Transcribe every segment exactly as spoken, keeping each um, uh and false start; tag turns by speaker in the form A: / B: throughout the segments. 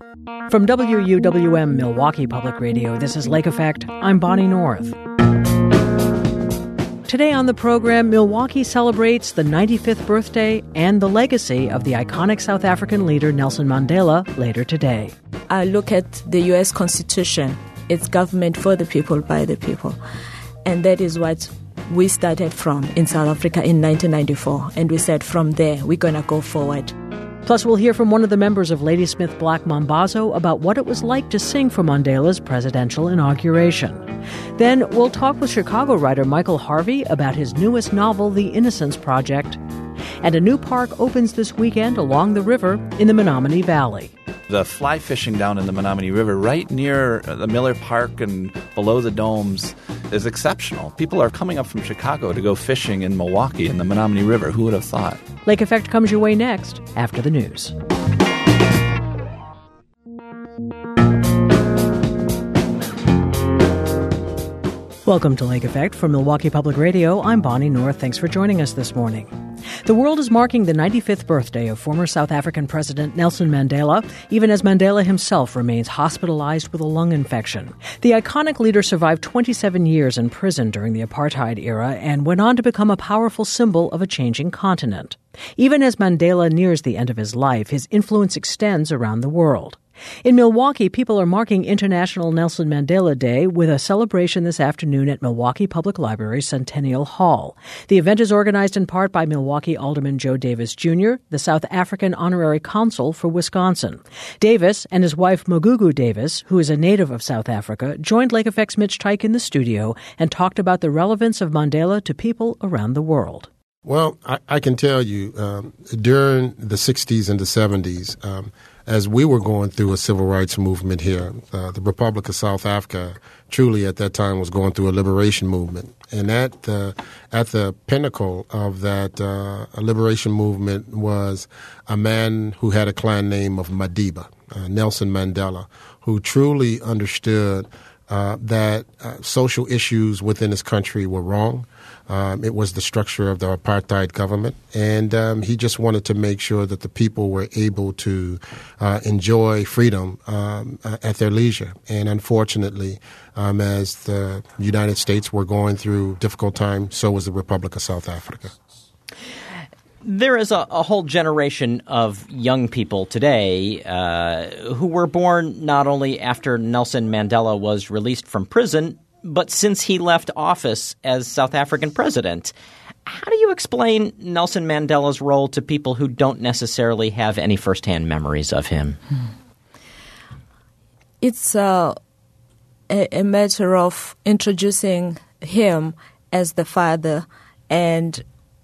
A: From W U W M Milwaukee Public Radio, this is Lake Effect. I'm Bonnie North. Today on the program, Milwaukee celebrates the ninety-fifth birthday and the legacy of the iconic South African leader Nelson Mandela later today.
B: I look at the U S Constitution. It's government for the people, by the people. And that is what we started from in South Africa in nineteen ninety-four. And we said from there, we're going to go forward.
A: Plus, we'll hear from one of the members of Ladysmith Black Mambazo about what it was like to sing for Mandela's presidential inauguration. Then we'll talk with Chicago writer Michael Harvey about his newest novel, The Innocence Project. And a new park opens this weekend along the river in the Menominee Valley.
C: The fly fishing down in the Menominee River, right near the Miller Park and below the domes, is exceptional. People are coming up from Chicago to go fishing in Milwaukee in the Menominee River. Who would have thought?
A: Lake Effect comes your way next, after the news. Welcome to Lake Effect from Milwaukee Public Radio. I'm Bonnie North. Thanks for joining us this morning. The world is marking the ninety-fifth birthday of former South African President Nelson Mandela, even as Mandela himself remains hospitalized with a lung infection. The iconic leader survived twenty-seven years in prison during the apartheid era and went on to become a powerful symbol of a changing continent. Even as Mandela nears the end of his life, his influence extends around the world. In Milwaukee, people are marking International Nelson Mandela Day with a celebration this afternoon at Milwaukee Public Library's Centennial Hall. The event is organized in part by Milwaukee Alderman Joe Davis Junior, the South African Honorary Consul for Wisconsin. Davis and his wife Magugu Davis, who is a native of South Africa, joined Lake Effect's Mitch Tyke in the studio and talked about the relevance of Mandela to people around the world.
D: Well, I, I can tell you, um, during the sixties and the seventies, um, as we were going through a civil rights movement here, uh, the Republic of South Africa truly at that time was going through a liberation movement. And at the, at the pinnacle of that uh, liberation movement was a man who had a clan name of Madiba, uh, Nelson Mandela, who truly understood uh, that uh, social issues within his country were wrong. Um, it was the structure of the apartheid government, and um, he just wanted to make sure that the people were able to uh, enjoy freedom um, uh, at their leisure. And unfortunately, um, as the United States were going through difficult times, so was the Republic of South Africa.
E: There is a, a whole generation of young people today uh, who were born not only after Nelson Mandela was released from prison, but since he left office as South African president. How do you explain Nelson Mandela's role to people who don't necessarily have any firsthand memories of him?
B: It's uh, a, a matter of introducing him as the father and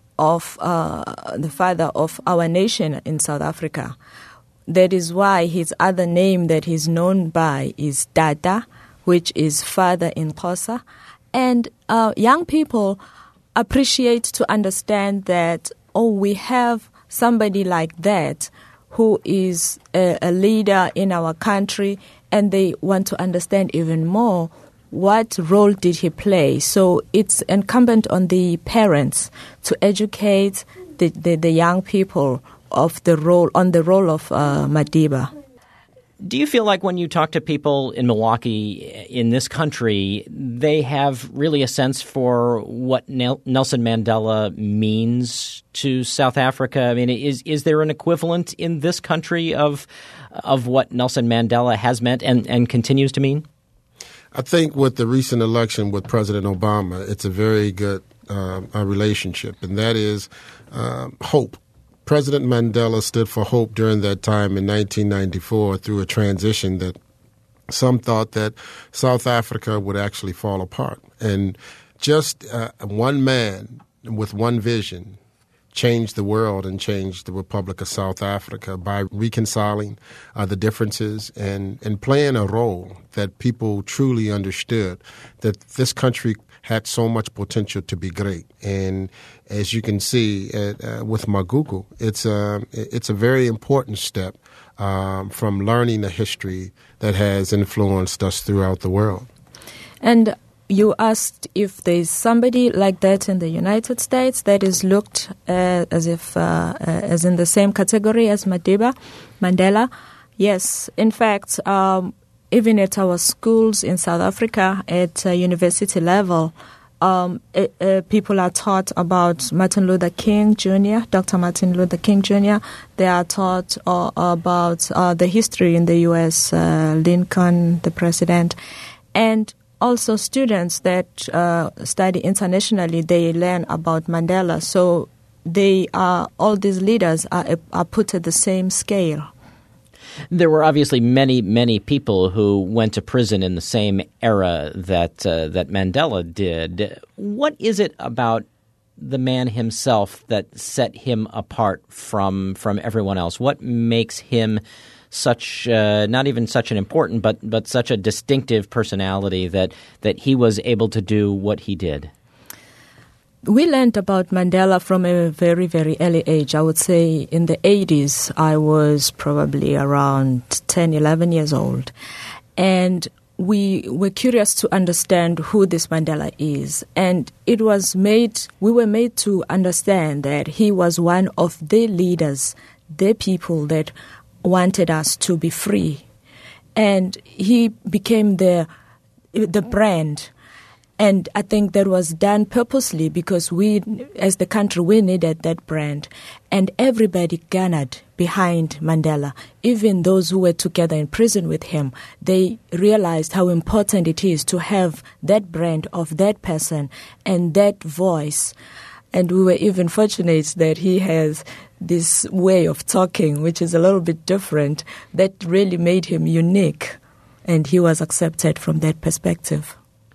B: of uh, the father of our nation in South Africa. That is why his other name that he's known by is Tata, which is father in Xhosa. And uh, young people appreciate to understand that, oh, we have somebody like that who is a, a leader in our country, and they want to understand even more what role did he play. So it's incumbent on the parents to educate the, the, the young people of the role on the role of uh, Madiba.
E: Do you feel like when you talk to people in Milwaukee, in this country, they have really a sense for what Nel- Nelson Mandela means to South Africa? I mean, is is there an equivalent in this country of of what Nelson Mandela has meant and, and continues to mean?
D: I think with the recent election with President Obama, it's a very good uh, relationship, and that is uh, hope. President Mandela stood for hope during that time in nineteen ninety-four through a transition that some thought that South Africa would actually fall apart. And just uh, one man with one vision changed the world and changed the Republic of South Africa by reconciling uh, the differences and, and playing a role that people truly understood that this country had so much potential to be great. And as you can see uh, uh, with Magugu, it's a, it's a very important step um, from learning a history that has influenced us throughout the world.
B: And you asked if there's somebody like that in the United States that is looked uh, as if uh, uh, as in the same category as Madiba, Mandela. Yes. In fact, um, even at our schools in South Africa, at uh, university level, um, uh, uh, people are taught about Martin Luther King Junior, Doctor Martin Luther King Junior They are taught uh, about uh, the history in the U S, uh, Lincoln, the president, and also students that uh, study internationally, they learn about Mandela. So they are, all these leaders are, are put at the same scale.
E: There were obviously many, many people who went to prison in the same era that uh, that Mandela did. What is it about the man himself that set him apart from from everyone else? What makes him such uh, not even such an important, but but such a distinctive personality that that he was able to do what he did?
B: We learned about Mandela from a very, very early age. I would say in the eighties, I was probably around ten, eleven years old. And we were curious to understand who this Mandela is. And it was made, we were made to understand that he was one of the leaders, the people that wanted us to be free. And he became the the brand. And I think that was done purposely because we, as the country, we needed that brand. And everybody gathered behind Mandela. Even those who were together in prison with him, they realized how important it is to have that brand of that person and that voice. And we were even fortunate that he has this way of talking, which is a little bit different, that really made him unique. And he was accepted from that perspective.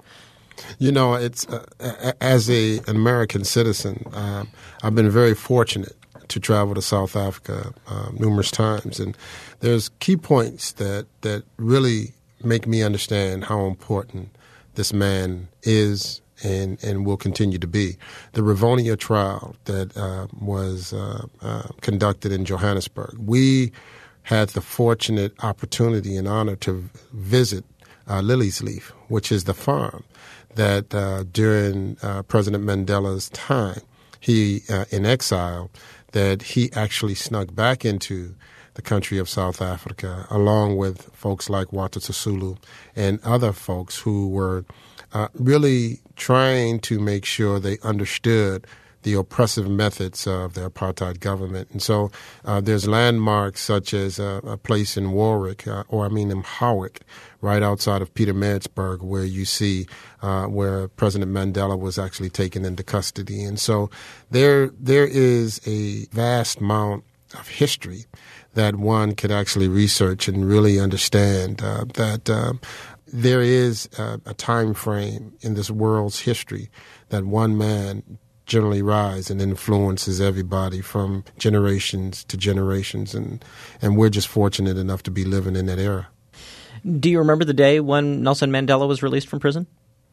D: You know, it's uh, as a, an American citizen, uh, I've been very fortunate to travel to South Africa uh, numerous times, and there's key points that, that really make me understand how important this man is and, and will continue to be. The Rivonia trial that uh, was uh, uh, conducted in Johannesburg, we had the fortunate opportunity and honor to visit uh, Lily's Leaf, which is the farm that uh, during uh, President Mandela's time, he, uh, in exile, that he actually snuck back into the country of South Africa, along with folks like Walter Sisulu and other folks who were uh, really trying to make sure they understood the oppressive methods of the apartheid government. And so uh, there's landmarks such as uh, a place in Warwick, uh, or I mean in Howick, right outside of Pietermaritzburg, where you see uh, where President Mandela was actually taken into custody. And so there there is a vast amount of history that one could actually research and really understand uh, that uh, there is a, a time frame in this world's history that one man generally rise and influences everybody from generations to generations, and and we're just fortunate enough to be living in that era.
E: Do you remember the day when Nelson Mandela was released from prison?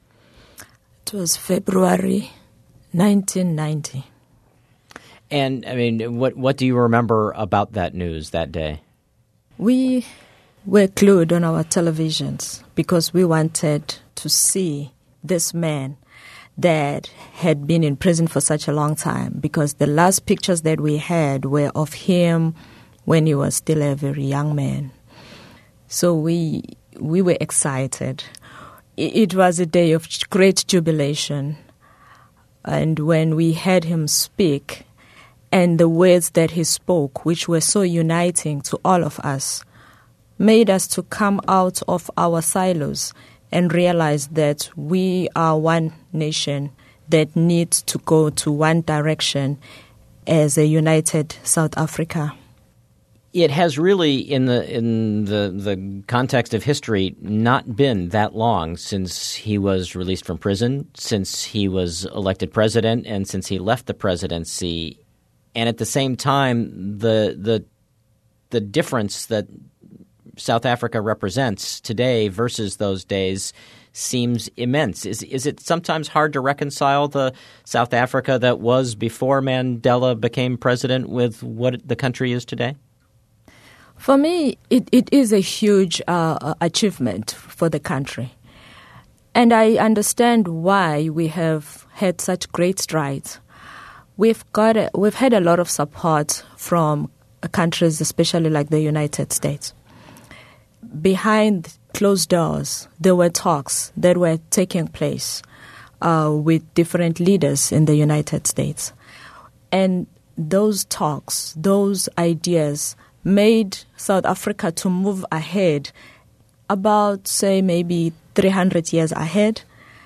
B: It was February nineteen ninety.
E: And, I mean, what what do you remember about that news that day?
B: We were glued on our televisions because we wanted to see this man that had been in prison for such a long time, because the last pictures that we had were of him when he was still a very young man. So we we were excited. It was a day of great jubilation. And when we heard him speak, and the words that he spoke, which were so uniting to all of us, made us to come out of our silos and realize that we are one nation that needs to go to one direction as a united South Africa.
E: It has really, in the in the, the context of history, not been that long since he was released from prison, since he was elected president, and since he left the presidency. And at the same time, the the the difference that South Africa represents today versus those days seems immense. Is is it sometimes hard to reconcile the South Africa that was before Mandela became president with what the country is today?
B: For me, it, it is a huge uh, achievement for the country. And I understand why we have had such great strides. We've got a, we've had a lot of support from countries, especially like the United States. behind closed doors, there were talks that were taking place uh, with different leaders in the United States. And those talks, those ideas made South Africa to move ahead about, say, maybe three hundred years ahead.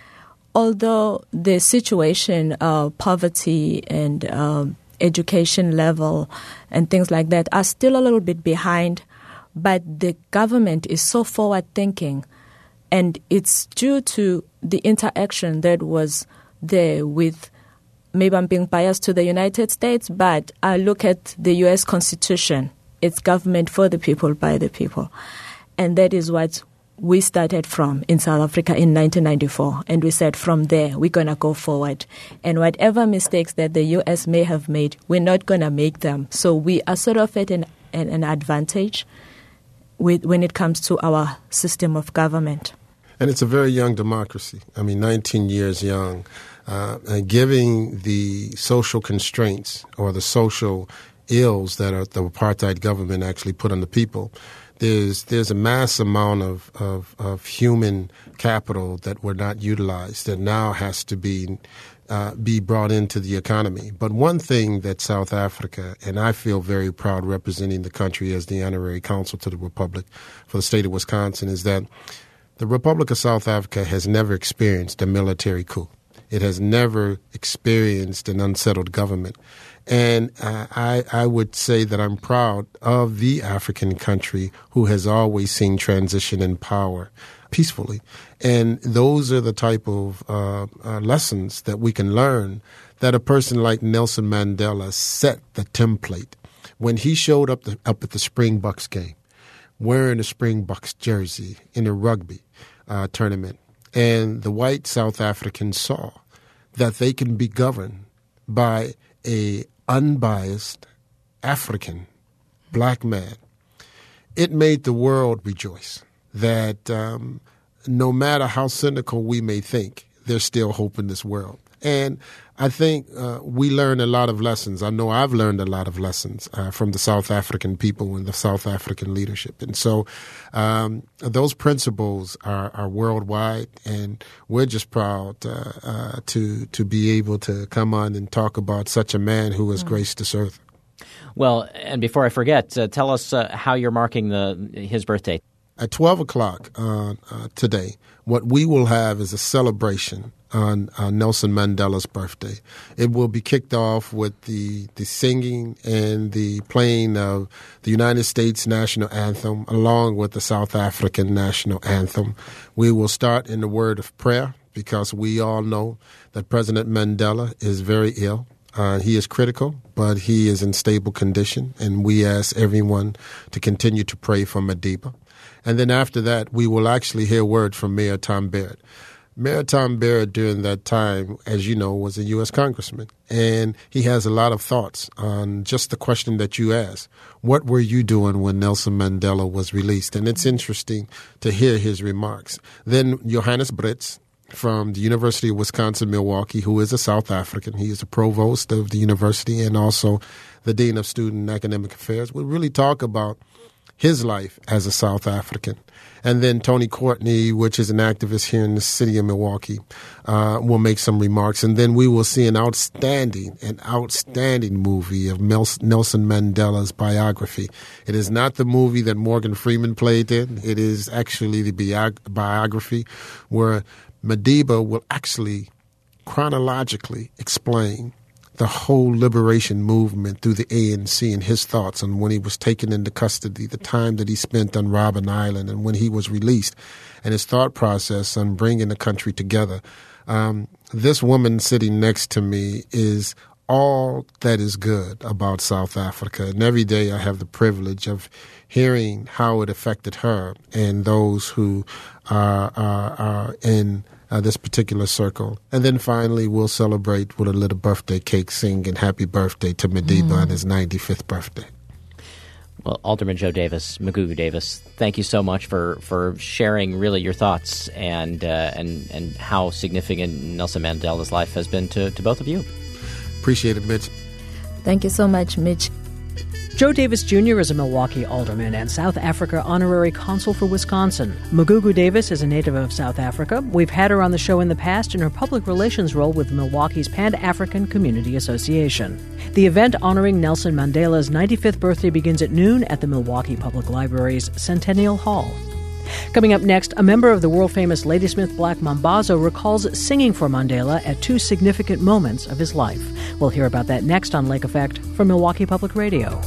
B: Although the situation, uh, poverty and um, education level and things like that are still a little bit behind, but the government is so forward-thinking, and it's due to the interaction that was there with, maybe I'm being biased to the United States, but I look at the U S Constitution. It's government for the people, by the people. And that is what we started from in South Africa in nineteen ninety-four. And we said from there, we're going to go forward. And whatever mistakes that the U S may have made, we're not going to make them. So we are sort of at an, an, an advantage with, when it comes to our system of government.
D: And it's a very young democracy. I mean, nineteen years young. Uh, and giving the social constraints or the social ills that are, the apartheid government actually put on the people, there's there's a mass amount of, of, of human capital that were not utilized that now has to be uh, be brought into the economy. But one thing that South Africa, and I feel very proud representing the country as the honorary consul to the Republic for the state of Wisconsin, is that the Republic of South Africa has never experienced a military coup. It has never experienced an unsettled government. And uh, I, I would say that I'm proud of the African country who has always seen transition in power peacefully. And those are the type of uh, uh, lessons that we can learn, that a person like Nelson Mandela set the template. When he showed up, the, up at the Springboks game, wearing a Springboks jersey in a rugby uh, tournament, and the white South Africans saw that they can be governed by a unbiased African black man, it made the world rejoice that um, no matter how cynical we may think, there's still hope in this world. And I think uh, we learn a lot of lessons. I know I've learned a lot of lessons uh, from the South African people and the South African leadership. And so um, those principles are, are worldwide, and we're just proud uh, uh, to to be able to come on and talk about such a man who has graced this earth.
E: Well, and before I forget, uh, tell us uh, how you're marking the his birthday.
D: At twelve o'clock uh, uh, today, what we will have is a celebration on uh, Nelson Mandela's birthday. It will be kicked off with the, the singing and the playing of the United States national anthem along with the South African national anthem. We will start in the word of prayer because we all know that President Mandela is very ill. Uh, he is critical, but he is in stable condition, and we ask everyone to continue to pray for Madiba. And then after that, we will actually hear word from Mayor Tom Barrett. Mayor Tom Barrett during that time, as you know, was a U S congressman, and he has a lot of thoughts on just the question that you asked. What were you doing when Nelson Mandela was released? And it's interesting to hear his remarks. Then Johannes Brits from the University of Wisconsin-Milwaukee, who is a South African. He is the provost of the university and also the dean of student and academic affairs. We'll really talk about his life as a South African. And then Tony Courtney, which is an activist here in the city of Milwaukee, uh, will make some remarks. And then we will see an outstanding, an outstanding movie of Nelson Mandela's biography. It is not the movie that Morgan Freeman played in. It is actually the bi- biography where Madiba will actually chronologically explain the whole liberation movement through the A N C and his thoughts on when he was taken into custody, the time that he spent on Robben Island, and when he was released, and his thought process on bringing the country together. Um, this woman sitting next to me is all that is good about South Africa, and every day I have the privilege of hearing how it affected her and those who are, are, are in Uh, this particular circle. And then finally, we'll celebrate with a little birthday cake, singing happy birthday to Madiba mm. on his ninety-fifth birthday.
E: Well, Alderman Joe Davis, Magugu Davis, thank you so much for, for sharing really your thoughts and, uh, and, and how significant Nelson Mandela's life has been to, to both of you.
D: Appreciate it, Mitch.
B: Thank you so much, Mitch.
A: Joe Davis Junior is a Milwaukee alderman and South Africa honorary consul for Wisconsin. Magugu Davis is a native of South Africa. We've had her on the show in the past in her public relations role with Milwaukee's Pan-African Community Association. The event honoring Nelson Mandela's ninety-fifth birthday begins at noon at the Milwaukee Public Library's Centennial Hall. Coming up next, a member of the world-famous Ladysmith Black Mambazo recalls singing for Mandela at two significant moments of his life. We'll hear about that next on Lake Effect from Milwaukee Public Radio.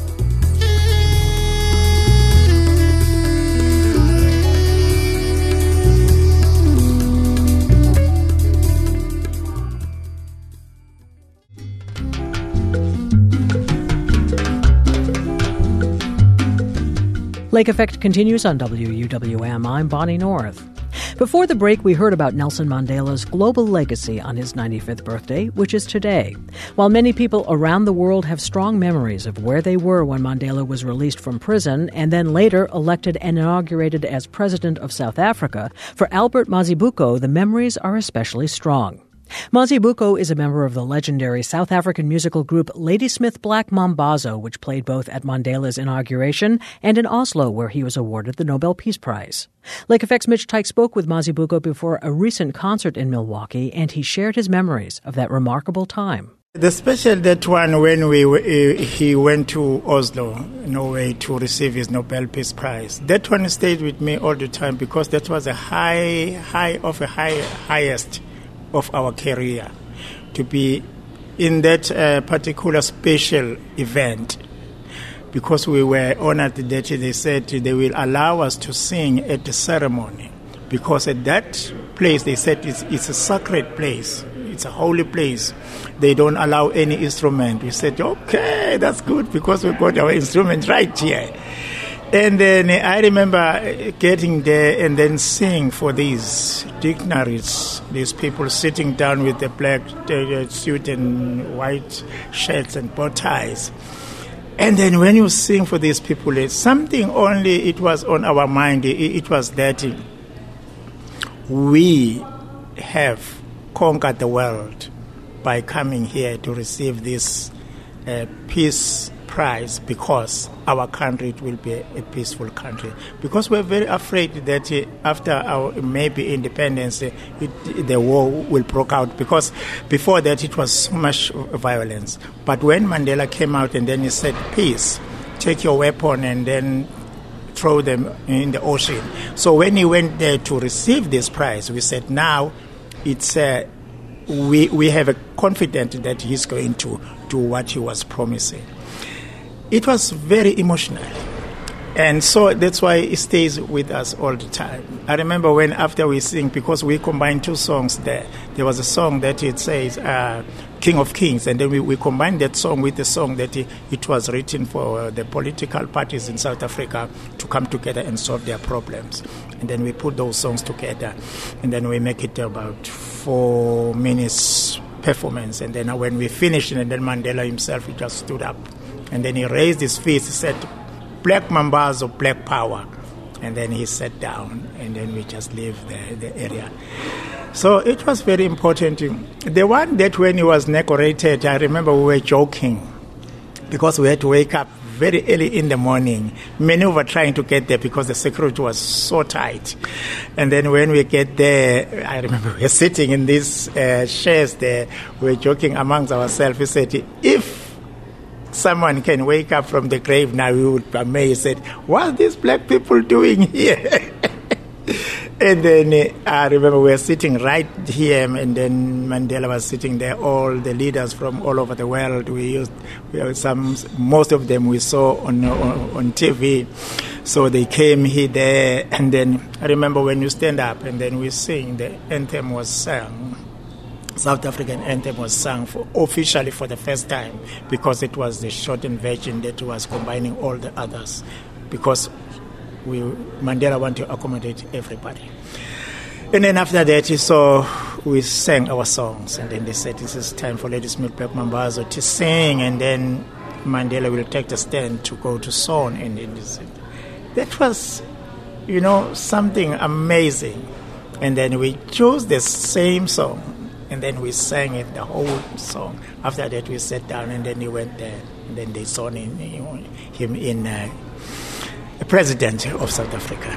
A: Lake Effect continues on W U W M. I'm Bonnie North. Before the break, we heard about Nelson Mandela's global legacy on his ninety-fifth birthday, which is today. While many people around the world have strong memories of where they were when Mandela was released from prison and then later elected and inaugurated as president of South Africa, for Albert Mazibuko, the memories are especially strong. Mazibuko is a member of the legendary South African musical group Ladysmith Black Mambazo, which played both at Mandela's inauguration and in Oslo, where he was awarded the Nobel Peace Prize. Lake Effect's Mitch Tyke spoke with Mazibuko before a recent concert in Milwaukee, and he shared his memories of that remarkable time.
F: The special that one when we uh, he went to Oslo, Norway, to receive his Nobel Peace Prize. That one stayed with me all the time because that was a high, high of a high, highest of our career, to be in that uh, particular special event, because we were honored that they said they will allow us to sing at the ceremony, because at that place they said it's, it's a sacred place, it's a holy place. They don't allow any instrument. We said, okay, that's good, because we got our instrument right here. And then I remember getting there and then singing for these dignitaries, these people sitting down with the black uh, suit and white shirts and bow ties. And then when you sing for these people, it's something only it was on our mind. It, it was that we have conquered the world by coming here to receive this uh, peace prize, because our country will be a peaceful country. Because we're very afraid that uh, after our maybe independence, uh, it, the war will break out. Because before that, it was so much violence. But when Mandela came out and then he said, peace, take your weapon and then throw them in the ocean. So when he went there to receive this prize, we said, now it's uh, we we have a confidence that he's going to do what he was promising. It was very emotional, and so that's why it stays with us all the time. I remember when after we sing, because we combined two songs there, there was a song that it says uh, King of Kings, and then we, we combined that song with the song that it, it was written for uh, the political parties in South Africa to come together and solve their problems. And then we put those songs together, and then we make it about four minutes performance. And then when we finished, and then Mandela himself, he just stood up. And then he raised his fist, he said, Black Mambazo, Black Power. And then he sat down, and then we just leave the, the area. So it was very important. The one that when he was inaugurated, I remember we were joking, because we had to wake up very early in the morning. Many were trying to get there because the security was so tight. And then when we get there, I remember we were sitting in these uh, chairs there, we were joking amongst ourselves. We said, if someone can wake up from the grave now, we would be amazed. Said, what are these black people doing here? And then uh, I remember we were sitting right here, and then Mandela was sitting there. All the leaders from all over the world. We used, we had some, most of them we saw on, on on T V. So they came here there, and then I remember when you stand up and then we sing, the anthem was sung. South African anthem was sung for, officially for the first time, because it was the shortened version that was combining all the others, because we Mandela wanted to accommodate everybody. And then after that, so we sang our songs, and then they said, this is time for Ladysmith Black Mambazo to sing, and then Mandela will take the stand to go to song. And then they said, that was, you know, something amazing. And then we chose the same song, and then we sang it, the whole song. After that, we sat down, and then he went there And then they saw in, him in uh, president of South Africa.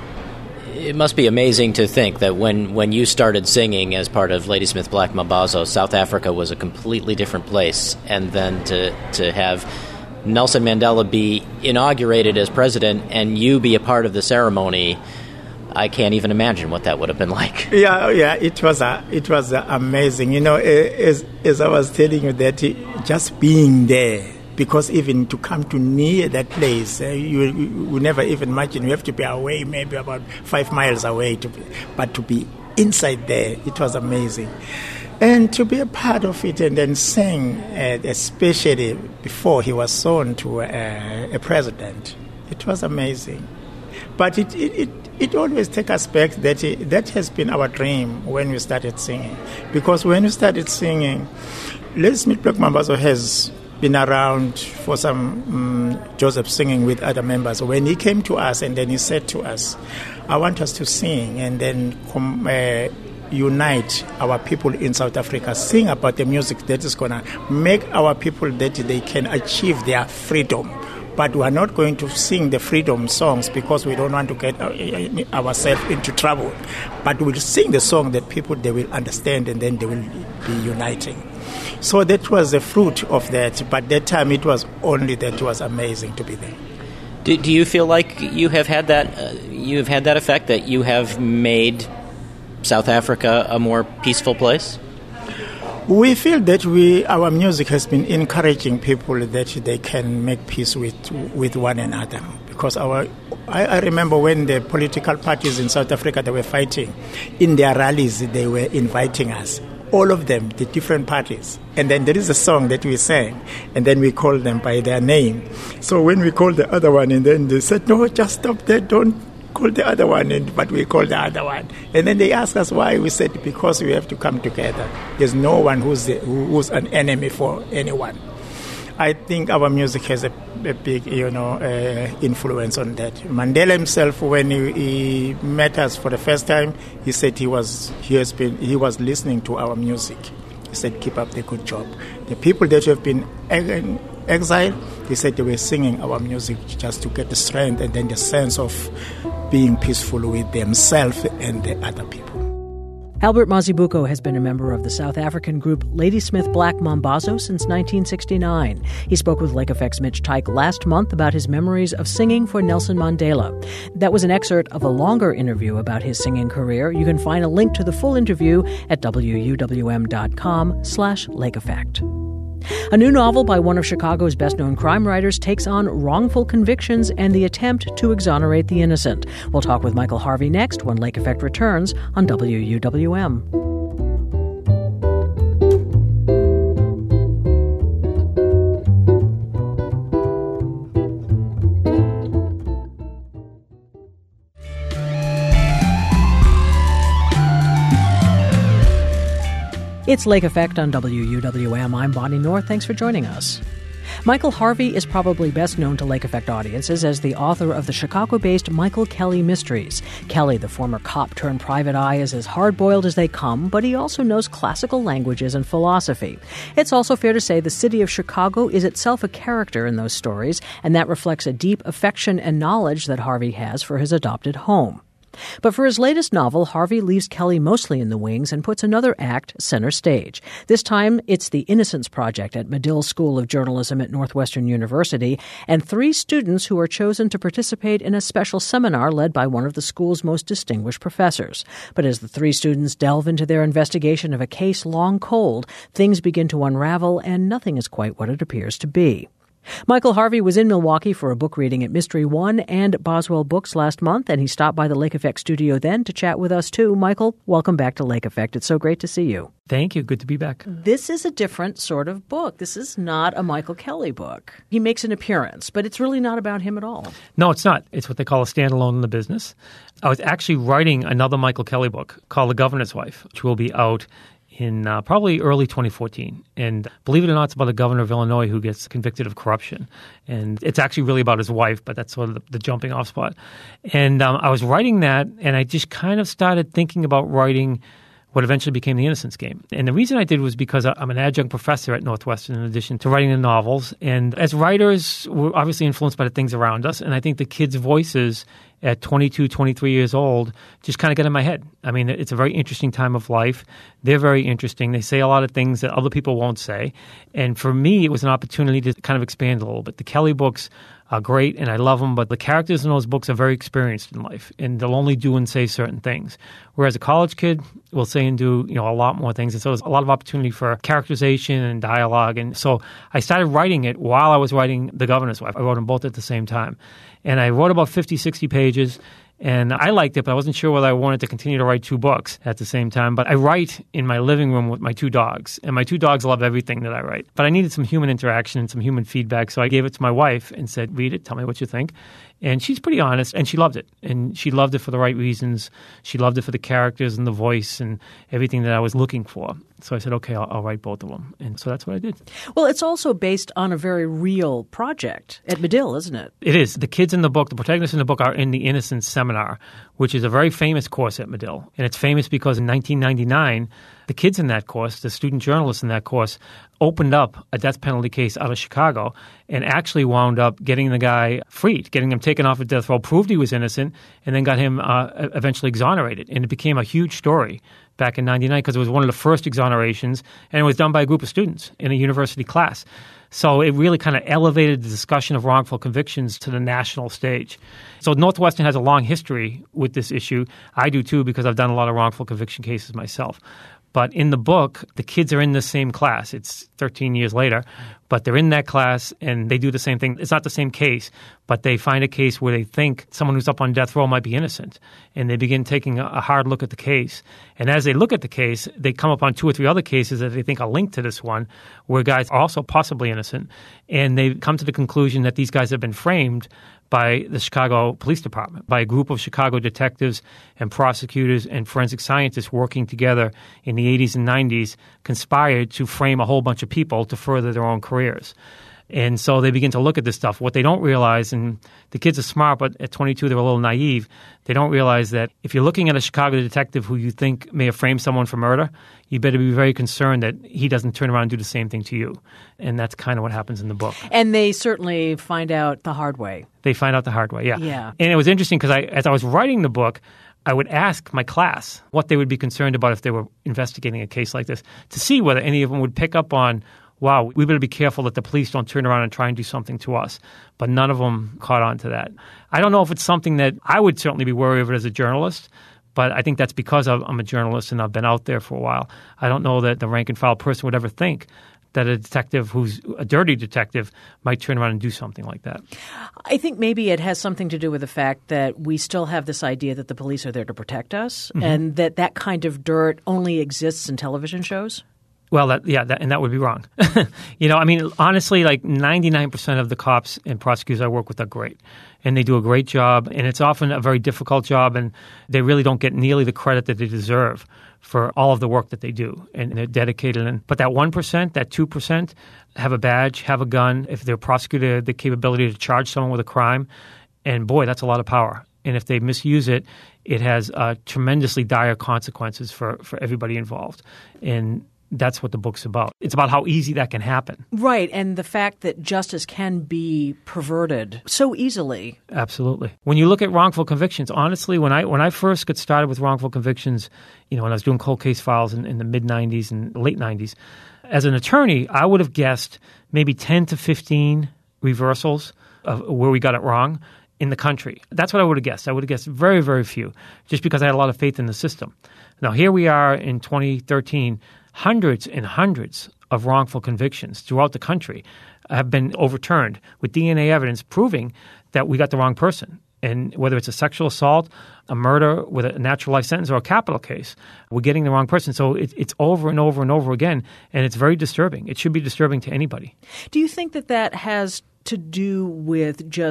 E: It must be amazing to think that when, when you started singing as part of Ladysmith Black Mambazo, South Africa was a completely different place, and then to to have Nelson Mandela be inaugurated as president and you be a part of the ceremony, I can't even imagine what that would have been like.
F: Yeah, yeah, it was uh, it was uh, amazing. You know, as as I was telling you that just being there. Because even to come to near that place, uh, you, you, you never even imagine. You have to be away, maybe about five miles away. To be, but to be inside there, it was amazing. And to be a part of it and then sing, uh, especially before he was sworn to uh, a president, it was amazing. But it it, it, it always takes us back that it, that has been our dream when we started singing. Because when we started singing, Ladysmith Black Mambazo has been around for some um, Joseph singing with other members. When he came to us and then he said to us, I want us to sing and then com- uh, unite our people in South Africa, sing about the music that is going to make our people that they can achieve their freedom. But we are not going to sing the freedom songs because we don't want to get ourselves into trouble. But we'll sing the song that people, they will understand and then they will be uniting. So that was the fruit of that. But that time it was only that it was amazing to be there.
E: Do, do you feel like you have had that uh, you have had that effect, that you have made South Africa a more peaceful place?
F: We feel that we our music has been encouraging people that they can make peace with with one another. Because our I, I remember when the political parties in South Africa, they were fighting, in their rallies they were inviting us. All of them, the different parties. And then there is a song that we sang, and then we call them by their name. So when we call the other one, and then they said, no, just stop there, don't call the other one, and, but we call the other one. And then they asked us why. We said, because we have to come together. There's no one who's, the, who's an enemy for anyone. I think our music has a, a big, you know, uh, influence on that. Mandela himself, when he, he met us for the first time, he said he was he has been he was listening to our music. He said, "Keep up the good job." The people that have been in exile, he said they were singing our music just to get the strength and then the sense of being peaceful with themselves and the other people.
A: Albert Mazibuko has been a member of the South African group Ladysmith Black Mambazo since nineteen sixty-nine. He spoke with Lake Effect's Mitch Tyke last month about his memories of singing for Nelson Mandela. That was an excerpt of a longer interview about his singing career. You can find a link to the full interview at wuwm.com slash Lake Effect. A new novel by one of Chicago's best-known crime writers takes on wrongful convictions and the attempt to exonerate the innocent. We'll talk with Michael Harvey next when Lake Effect returns on W U W M. It's Lake Effect on W U W M. I'm Bonnie North. Thanks for joining us. Michael Harvey is probably best known to Lake Effect audiences as the author of the Chicago-based Michael Kelly Mysteries. Kelly, the former cop turned private eye, is as hard-boiled as they come, but he also knows classical languages and philosophy. It's also fair to say the city of Chicago is itself a character in those stories, and that reflects a deep affection and knowledge that Harvey has for his adopted home. But for his latest novel, Harvey leaves Kelly mostly in the wings and puts another act center stage. This time, it's the Innocence Project at Medill School of Journalism at Northwestern University, and three students who are chosen to participate in a special seminar led by one of the school's most distinguished professors. But as the three students delve into their investigation of a case long cold, things begin to unravel, and nothing is quite what it appears to be. Michael Harvey was in Milwaukee for a book reading at Mystery One and Boswell Books last month, and he stopped by the Lake Effect studio then to chat with us, too. Michael, welcome back to Lake Effect. It's so great to see you.
G: Thank you. Good to be back.
A: This is a different sort of book. This is not a Michael Kelly book. He makes an appearance, but it's really not about him at all.
G: No, it's not. It's what they call a standalone in the business. I was actually writing another Michael Kelly book called The Governor's Wife, which will be out in uh, probably early twenty fourteen. And believe it or not, it's about the governor of Illinois who gets convicted of corruption. And it's actually really about his wife, but that's sort of the, the jumping off spot. And um, I was writing that, and I just kind of started thinking about writing what eventually became the Innocence Game. And the reason I did was because I'm an adjunct professor at Northwestern in addition to writing the novels. And as writers, we're obviously influenced by the things around us. And I think the kids' voices at twenty-two, twenty-three years old just kind of get in my head. I mean, it's a very interesting time of life. They're very interesting. They say a lot of things that other people won't say. And for me, it was an opportunity to kind of expand a little bit. The Kelly books are great, and I love them, but the characters in those books are very experienced in life, and they'll only do and say certain things. Whereas a college kid will say and do, you know, a lot more things. And so there's a lot of opportunity for characterization and dialogue. And so I started writing it while I was writing The Governor's Wife. I wrote them both at the same time. And I wrote about fifty, sixty pages. And I liked it, but I wasn't sure whether I wanted to continue to write two books at the same time. But I write in my living room with my two dogs, and my two dogs love everything that I write. But I needed some human interaction and some human feedback, so I gave it to my wife and said, read it, tell me what you think. And she's pretty honest, and she loved it. And she loved it for the right reasons. She loved it for the characters and the voice and everything that I was looking for. So I said, okay, I'll, I'll write both of them. And so that's what I did.
A: Well, it's also based on a very real project at Medill, isn't it?
G: It is. The kids in the book, the protagonists in the book are in the Innocence Seminar, which is a very famous course at Medill. And it's famous because in nineteen ninety-nine, the kids in that course, the student journalists in that course, opened up a death penalty case out of Chicago and actually wound up getting the guy freed, getting him taken off of death row, proved he was innocent, and then got him uh, eventually exonerated. And it became a huge story back in ninety-nine because it was one of the first exonerations, and it was done by a group of students in a university class. So it really kind of elevated the discussion of wrongful convictions to the national stage. So Northwestern has a long history with this issue. I do too because I've done a lot of wrongful conviction cases myself. But in the book, the kids are in the same class. It's thirteen years later, but they're in that class and they do the same thing. It's not the same case, but they find a case where they think someone who's up on death row might be innocent. And they begin taking a hard look at the case. And as they look at the case, they come upon two or three other cases that they think are linked to this one, where guys are also possibly innocent. And they come to the conclusion that these guys have been framed by the Chicago Police Department, by a group of Chicago detectives and prosecutors and forensic scientists working together in the eighties and nineties, conspired to frame a whole bunch of people to further their own careers. And so they begin to look at this stuff. What they don't realize, and the kids are smart, but at twenty-two they're a little naive, they don't realize that if you're looking at a Chicago detective who you think may have framed someone for murder, you better be very concerned that he doesn't turn around and do the same thing to you. And that's kind of what happens in the book.
A: And they certainly find out the hard way.
G: They find out the hard way, yeah.
A: Yeah.
G: And it was interesting because I, as I was writing the book, I would ask my class what they would be concerned about if they were investigating a case like this, to see whether any of them would pick up on, wow, we better be careful that the police don't turn around and try and do something to us. But none of them caught on to that. I don't know if it's something that I would certainly be worried of it as a journalist, but I think that's because I'm a journalist and I've been out there for a while. I don't know that the rank and file person would ever think that a detective who's a dirty detective might turn around and do something like that.
A: I think maybe it has something to do with the fact that we still have this idea that the police are there to protect us, mm-hmm. and that that kind of dirt only exists in television shows.
G: Well, that, yeah, that, and that would be wrong. You know, I mean, honestly, like ninety-nine percent of the cops and prosecutors I work with are great, and they do a great job, and it's often a very difficult job, and they really don't get nearly the credit that they deserve for all of the work that they do, and they're dedicated. And but that one percent, that two percent have a badge, have a gun. If they're prosecuted, the capability to charge someone with a crime, and boy, that's a lot of power. And if they misuse it, it has uh, tremendously dire consequences for, for everybody involved. And that's what the book's about. It's about how easy that can happen.
A: Right, and the fact that justice can be perverted so easily.
G: Absolutely. When you look at wrongful convictions, honestly, when I when I first got started with wrongful convictions, you know, when I was doing cold case files in, in the mid-nineties and late nineties, as an attorney, I would have guessed maybe ten to fifteen reversals of where we got it wrong in the country. That's what I would have guessed. I would have guessed very, very few, just because I had a lot of faith in the system. Now, here we are in twenty thirteen, hundreds and hundreds of wrongful convictions throughout the country have been overturned with D N A evidence proving that we got the wrong person. And whether it's a sexual assault, a murder with a natural life sentence, or a capital case, we're getting the wrong person. So it, it's over and over and over again, and it's very disturbing. It should be disturbing to anybody.
A: Do you think that that has to do with just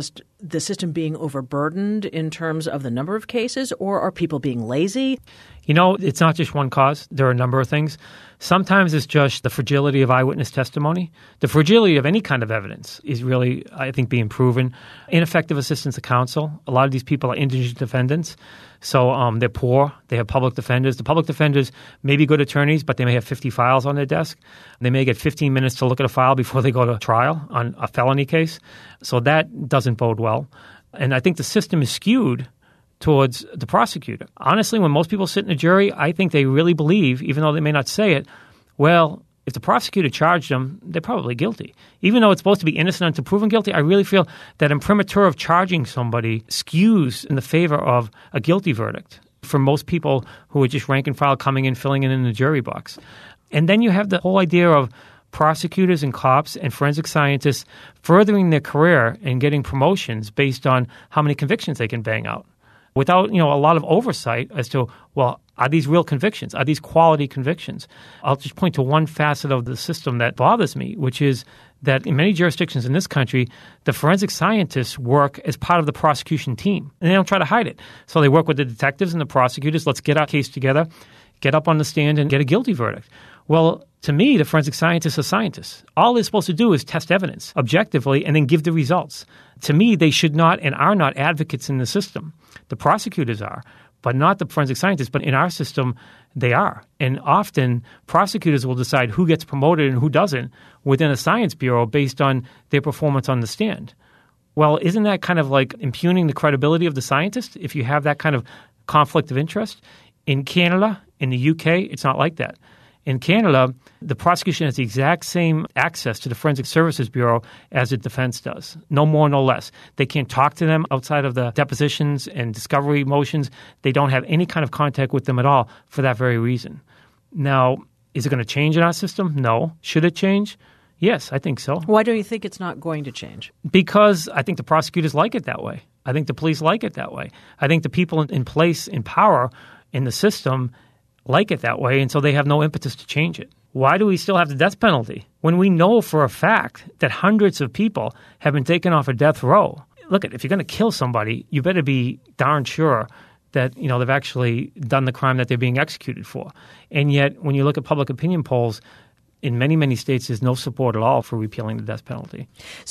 A: the system being overburdened in terms of the number of cases, or are people being lazy?
G: You know, it's not just one cause. There are a number of things. Sometimes it's just the fragility of eyewitness testimony. The fragility of any kind of evidence is really, I think, being proven. Ineffective assistance to counsel. A lot of these people are indigent defendants, so um, they're poor. They have public defenders. The public defenders may be good attorneys, but they may have fifty files on their desk. They may get fifteen minutes to look at a file before they go to trial on a felony case. So that doesn't bode well. And I think the system is skewed towards the prosecutor. Honestly, when most people sit in a jury, I think they really believe, even though they may not say it, well, if the prosecutor charged them, they're probably guilty. Even though it's supposed to be innocent until proven guilty, I really feel that imprimatur of charging somebody skews in the favor of a guilty verdict for most people who are just rank and file coming in, filling it in the jury box. And then you have the whole idea of prosecutors and cops and forensic scientists furthering their career and getting promotions based on how many convictions they can bang out, without, you know, a lot of oversight as to, well, are these real convictions? Are these quality convictions? I'll just point to one facet of the system that bothers me, which is that in many jurisdictions in this country, the forensic scientists work as part of the prosecution team, and they don't try to hide it. So they work with the detectives and the prosecutors. Let's get our case together, get up on the stand, and get a guilty verdict. Well, to me, the forensic scientists are scientists. All they're supposed to do is test evidence objectively and then give the results. To me, they should not and are not advocates in the system. The prosecutors are, but not the forensic scientists. But in our system, they are. And often, prosecutors will decide who gets promoted and who doesn't within a science bureau based on their performance on the stand. Well, isn't that kind of like impugning the credibility of the scientist if you have that kind of conflict of interest? In Canada, in the U K, it's not like that. In Canada, the prosecution has the exact same access to the Forensic Services Bureau as the defense does. No more, no less. They can't talk to them outside of the depositions and discovery motions. They don't have any kind of contact with them at all for that very reason. Now, is it going to change in our system? No. Should it change? Yes, I think so.
A: Why do you think it's not going to change?
G: Because I think the prosecutors like it that way. I think the police like it that way. I think the people in place in power in the system like it that way, and so they have no impetus to change it. Why do we still have the death penalty when we know for a fact that hundreds of people have been taken off a death row? Look, if you're going to kill somebody, you better be darn sure that, you know, they've actually done the crime that they're being executed for. And yet, when you look at public opinion polls, in many, many states, there's no support at all for repealing the death penalty.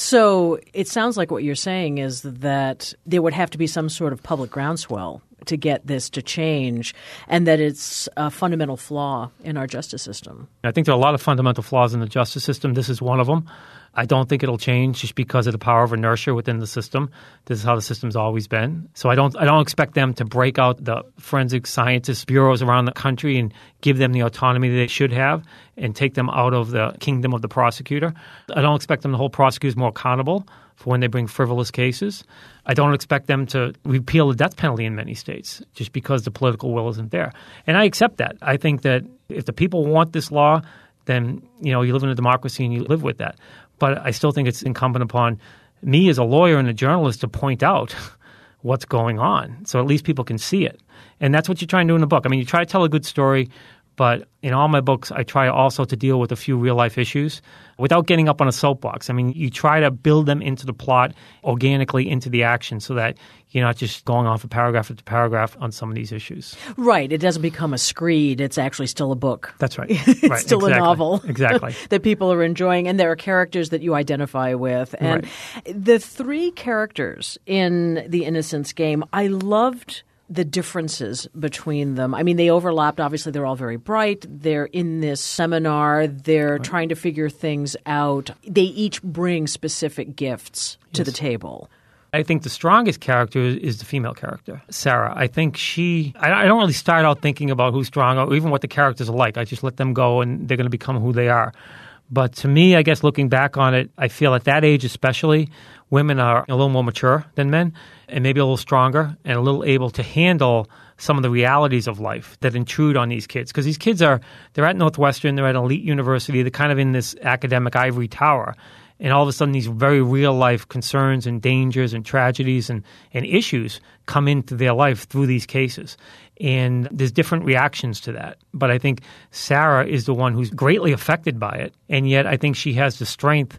A: So it sounds like what you're saying is that there would have to be some sort of public groundswell to get this to change, and that it's a fundamental flaw in our justice system.
G: I think there are a lot of fundamental flaws in the justice system. This is one of them. I don't think it'll change just because of the power of inertia within the system. This is how the system's always been. So I don't I don't expect them to break out the forensic scientists bureaus around the country and give them the autonomy they should have and take them out of the kingdom of the prosecutor. I don't expect them to hold prosecutors more accountable for when they bring frivolous cases. I don't expect them to repeal the death penalty in many states just because the political will isn't there. And I accept that. I think that if the people want this law, then, you know, you live in a democracy and you live with that. But I still think it's incumbent upon me as a lawyer and a journalist to point out what's going on so at least people can see it. And that's what you try and do in the book. I mean, you try to tell a good story, but in all my books, I try also to deal with a few real-life issues without getting up on a soapbox. I mean, you try to build them into the plot organically into the action so that you're not just going off a paragraph after paragraph on some of these issues.
A: Right. It doesn't become a screed. It's actually still a book.
G: That's right.
A: It's
G: right.
A: still
G: exactly.
A: a novel.
G: Exactly.
A: that people are enjoying, and there are characters that you identify with. And right. the three characters in The Innocence Game, I loved the differences between them. I mean, they overlapped. Obviously, they're all very bright. They're in this seminar. They're right. trying to figure things out. They each bring specific gifts to yes. the table.
G: I think the strongest character is the female character, Sarah. I think she – I don't really start out thinking about who's strong or even what the characters are like. I just let them go and they're going to become who they are. But to me, I guess looking back on it, I feel at that age especially, women are a little more mature than men and maybe a little stronger and a little able to handle some of the realities of life that intrude on these kids. Because these kids are – they're at Northwestern, they're at an elite university, they're kind of in this academic ivory tower. And all of a sudden, these very real-life concerns and dangers and tragedies and, and issues come into their life through these cases. And there's different reactions to that. But I think Sarah is the one who's greatly affected by it. And yet I think she has the strength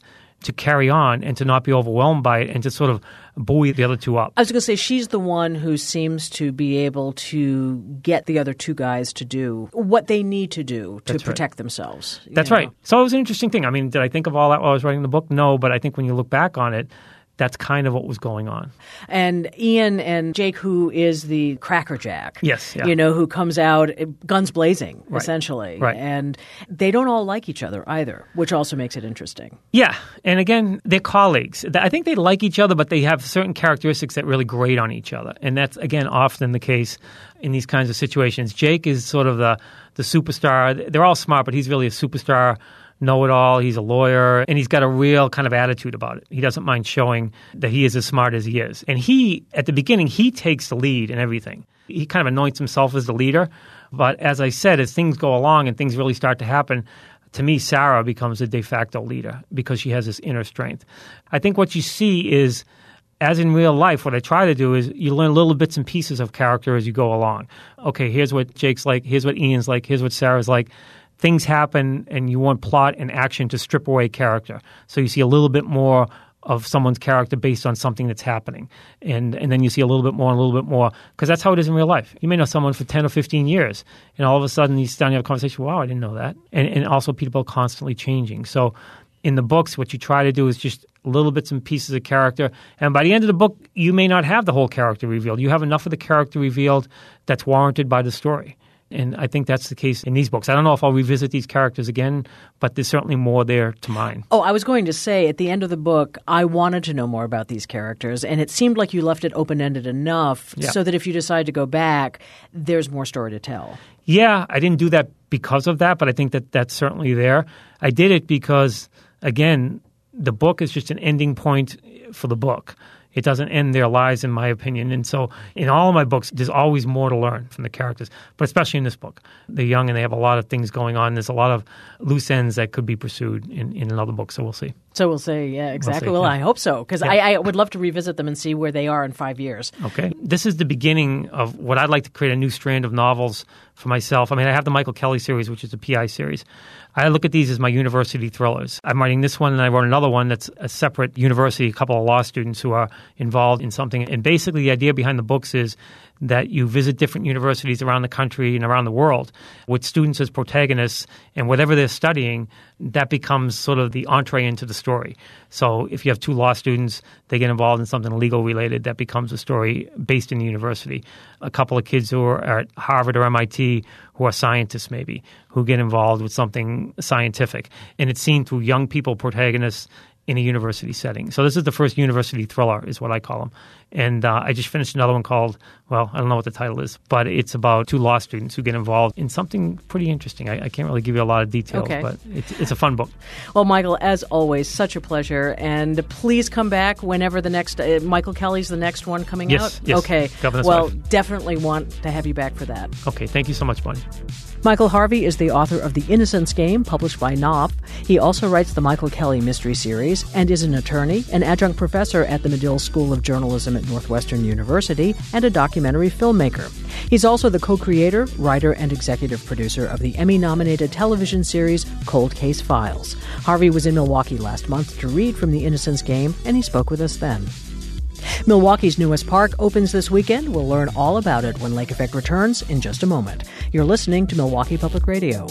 G: to carry on and to not be overwhelmed by it and to sort of buoy the other two up.
A: I was going to say, she's the one who seems to be able to get the other two guys to do what they need to do to
G: That's
A: protect
G: right.
A: themselves.
G: That's
A: know?
G: right. So it was an interesting thing. I mean, did I think of all that while I was writing the book? No, but I think when you look back on it, that's kind of what was going on.
A: And Ian and Jake, who is the crackerjack,
G: yes, yeah.
A: you know, who comes out guns blazing,
G: right.
A: essentially.
G: Right.
A: And they don't all like each other either, which also makes it interesting.
G: Yeah. And again, they're colleagues. I think they like each other, but they have certain characteristics that really grate on each other. And that's, again, often the case in these kinds of situations. Jake is sort of the, the superstar. They're all smart, but he's really a superstar know-it-all. He's a lawyer, and he's got a real kind of attitude about it. He doesn't mind showing that he is as smart as he is. And he, at the beginning, he takes the lead in everything. He kind of anoints himself as the leader. But as I said, as things go along and things really start to happen, to me, Sarah becomes a de facto leader because she has this inner strength. I think what you see is, as in real life, what I try to do is you learn little bits and pieces of character as you go along. Okay, here's what Jake's like, here's what Ian's like, here's what Sarah's like. Things happen and you want plot and action to strip away character. So you see a little bit more of someone's character based on something that's happening. And and then you see a little bit more and a little bit more, because that's how it is in real life. You may know someone for ten or fifteen years, and all of a sudden you sit down and you have a conversation, wow, I didn't know that. And, and also people are constantly changing. So in the books, what you try to do is just little bits and pieces of character. And by the end of the book, you may not have the whole character revealed. You have enough of the character revealed that's warranted by the story. And I think that's the case in these books. I don't know if I'll revisit these characters again, but there's certainly more there to mine.
A: Oh, I was going to say, at the end of the book, I wanted to know more about these characters, and it seemed like you left it open-ended enough
G: yeah.
A: so that if you decide to go back, there's more story to tell.
G: Yeah, I didn't do that because of that, but I think that that's certainly there. I did it because, again, the book is just an ending point for the book. It doesn't end their lives, in my opinion. And so in all of my books, there's always more to learn from the characters, but especially in this book. They're young and they have a lot of things going on. There's a lot of loose ends that could be pursued in, in another book, so we'll see.
A: So we'll see, yeah, exactly.
G: We'll see,
A: well,
G: yeah.
A: I hope so, because
G: yeah.
A: I, I would love to revisit them and see where they are in five years.
G: Okay. This is the beginning of what I'd like to create a new strand of novels for myself. I mean, I have the Michael Kelly series, which is a P I series. I look at these as my university thrillers. I'm writing this one, and I wrote another one that's a separate university, a couple of law students who are involved in something. And basically the idea behind the books is that you visit different universities around the country and around the world with students as protagonists, and whatever they're studying, that becomes sort of the entree into the story. So if you have two law students, they get involved in something legal related, that becomes a story based in the university. A couple of kids who are at Harvard or M I T who are scientists maybe, who get involved with something scientific. And it's seen through young people, protagonists, in a university setting. So this is the first university thriller, is what I call them. And uh, I just finished another one called, well, I don't know what the title is, but it's about two law students who get involved in something pretty interesting. I, I can't really give you a lot of details,
A: okay.
G: but it's, it's a fun book.
A: Well, Michael, as always, such a pleasure. And please come back whenever the next, uh, Michael Kelly's the next one coming
G: yes,
A: out?
G: Yes,
A: okay.
G: Governor's
A: well,
G: Wife.
A: Definitely want to have you back for that.
G: Okay, thank you so much, Bonnie.
A: Michael Harvey is the author of The Innocence Game, published by Knopf. He also writes the Michael Kelly Mystery Series and is an attorney, an adjunct professor at the Medill School of Journalism at Northwestern University, and a documentary filmmaker. He's also the co-creator, writer, and executive producer of the Emmy-nominated television series Cold Case Files. Harvey was in Milwaukee last month to read from The Innocence Game, and he spoke with us then. Milwaukee's newest park opens this weekend. We'll learn all about it when Lake Effect returns in just a moment. You're listening to Milwaukee Public Radio.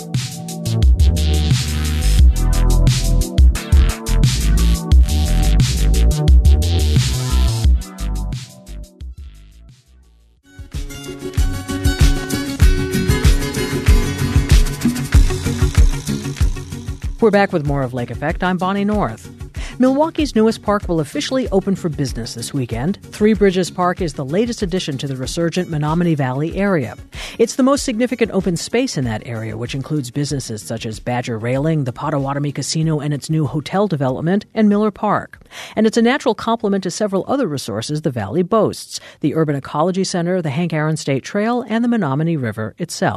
A: We're back with more of Lake Effect. I'm Bonnie North. Milwaukee's newest park will officially open for business this weekend. Three Bridges Park is the latest addition to the resurgent Menominee Valley area. It's the most significant open space in that area, which includes businesses such as Badger Railing, the Potawatomi Casino and its new hotel development, and Miller Park. And it's a natural complement to several other resources the valley boasts: the Urban Ecology Center, the Hank Aaron State Trail, and the Menominee River itself.